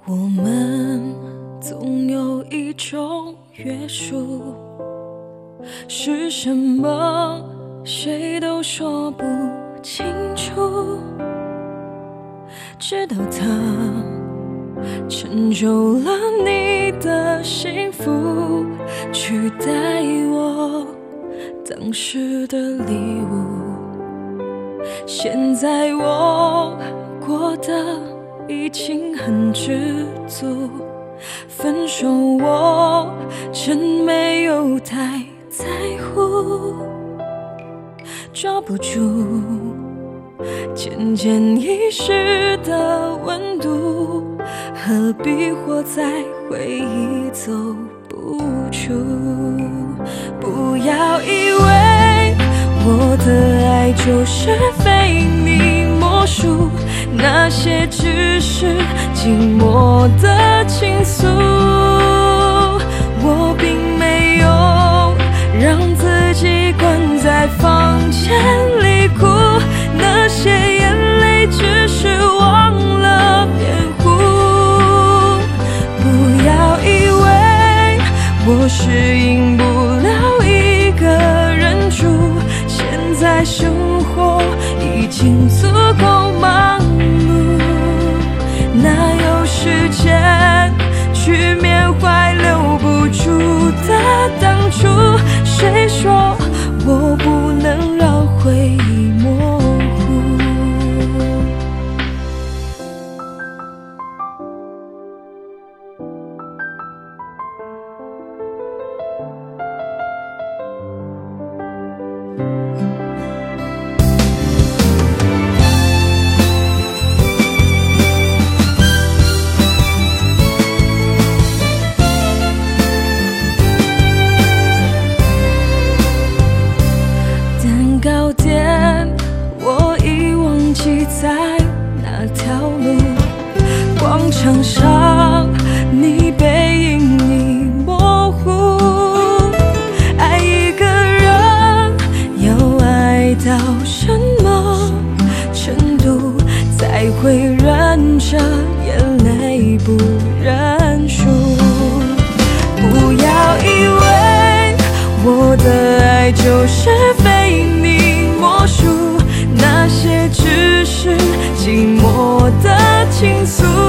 我们总有一种约束，是什么谁都说不清楚，直到它成就了你的幸福，取代我当时的礼物。现在我过得已经很知足，分手我真没有太在乎，抓不住渐渐遗失的温度，何必活在回忆走不出。不要以为我的爱就是非你莫属，那些只是寂寞的倾诉，我并没有让自己关在房间里哭，那些眼泪只是忘了掩护。不要以为我适应不了一个人住，现在生活已经足够忙碌，哪有时间去缅怀留不住的当初？谁说我不能让回忆模糊？糕点我已忘记在哪条路，广场上你背影已模糊，爱一个人要爱到什么程度才会忍着眼泪不认输？不要以为我的爱就是非你莫属，那些只是寂寞的倾诉，